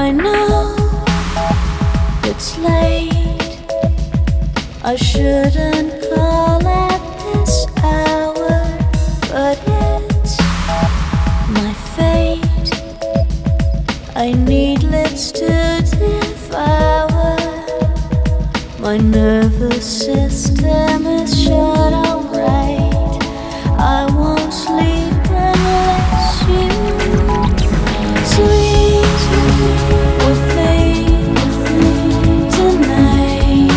I know it's late. I shouldn't call at this hour, but it's my fate. I need lips to devour. My nervous system is shut alright. I won't sleep unless you sleep with me tonight.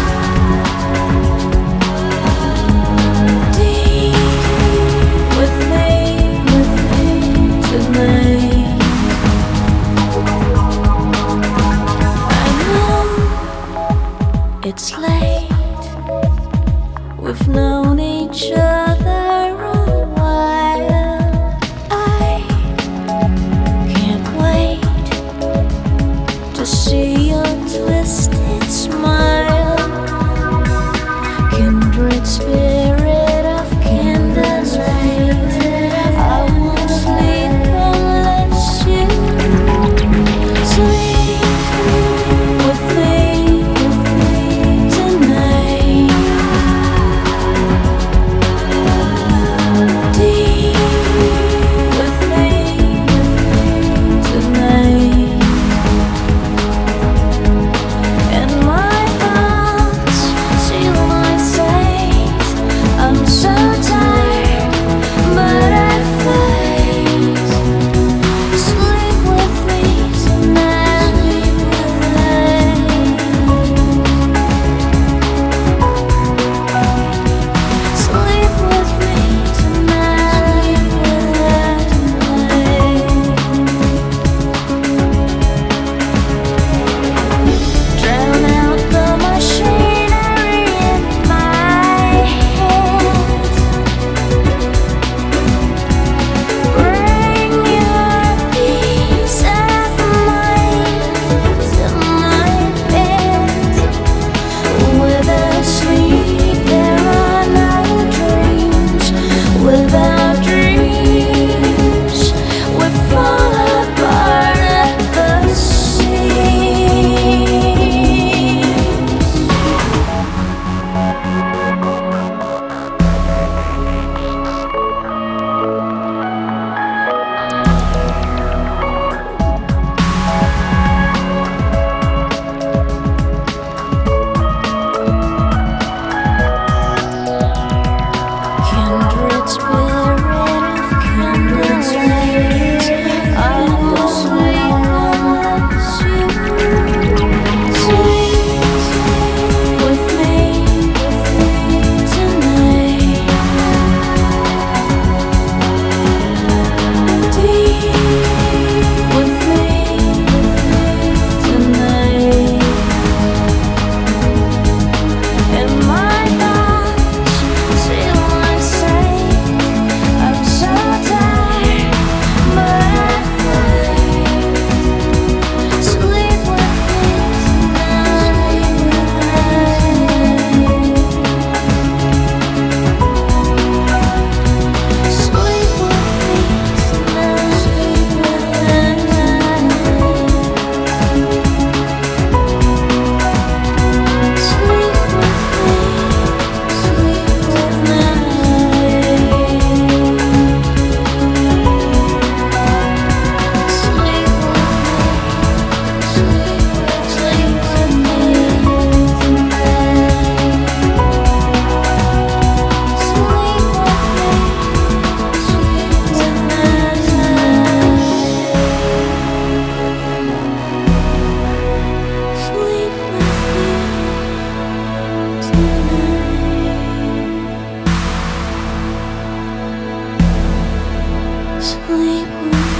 Deep with me tonight. I know it's late. We've known each other a while. I can't wait to see your twisted smile. Kindred spirit of candlelight. I won't sleep unless you sleep with me tonight. Deep with me tonight. And my thoughts seal my fate. I'm so tired, but I fight. Sleep with me tonight. Sleep with me tonight. Drown out the machinery in my head. Bring your peace of mind to my bed. Without sleep, there are no dreams. Without dreams, we fall apart at the seams. Kindred spirit of candlelight. I will sleep unless you sleep with me tonight. Deep with me tonight. And my thoughts seal my sight. I'm so tired, but I fight. Sleep with me tonight. Sleep with with me.